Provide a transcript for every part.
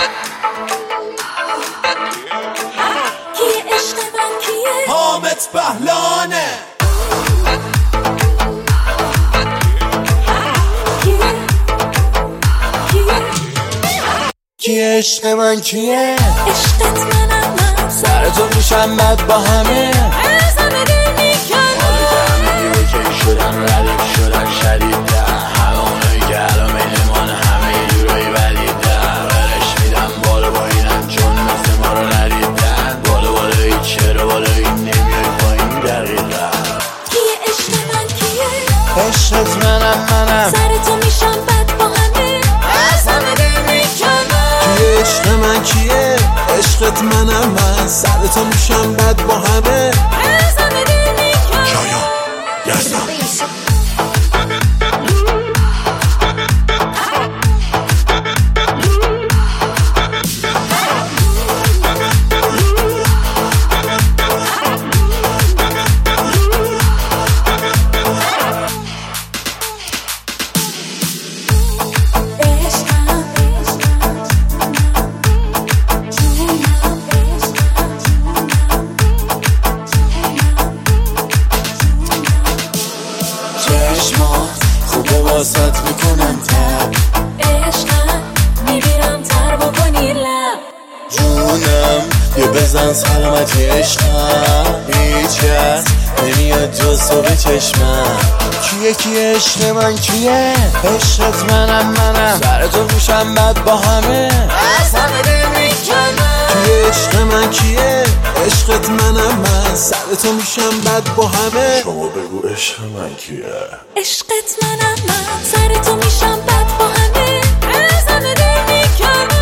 کیه عشق من کیه؟ حامد بهلانه. کیه عشق من کیه؟ عشقت منم من، سر تو میشم بد با همه، ازم دل میکنم. حالا که همه اوکی شدن، ردیف شدن شدیدن، همه اونایی که الان میلمان همه یه جورایی ولیدن، ورش میدن بالا با اینن چون مثل ما رو ندیدن، بالا بالایی چرا بالایی نمیای پایین دقیقا. کیه عشق من کیه؟ عشقت منم سر تو میشم بد با همه، ازم دل میکنم. کیه عشق من کیه؟ عشقت منم من، سر تو میشم بد با همه، ازم دل میکنم. شایان یزدان. خوبه واسط میکنم تب، عشقم میبیرم تر بکنی لب. جونم یه بزن سلامتی عشقم، هیچ کس نمیاد جز تو به چشمم. کیه عشق من کیه؟ عشقت منم سر تو میشم بد با همه، ازم دل میکنم. کیه عشق من کیه؟ عشقت منم من، سر تو میشم بد با همه. شما بگو عشق من کیه؟ عشقت منم من، سر تو میشم بد با همه، ازم دل میکنم.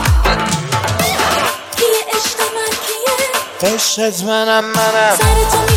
عشقت منم سر تو